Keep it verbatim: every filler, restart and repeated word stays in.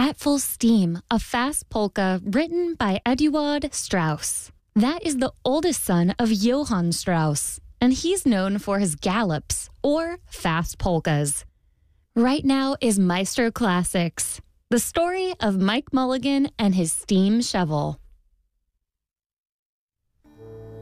At Full Steam, a fast polka written by Eduard Strauss. That is the oldest son of Johann Strauss, and he's known for his gallops, or fast polkas. Right now is Maestro Classics, the story of Mike Mulligan and his steam shovel.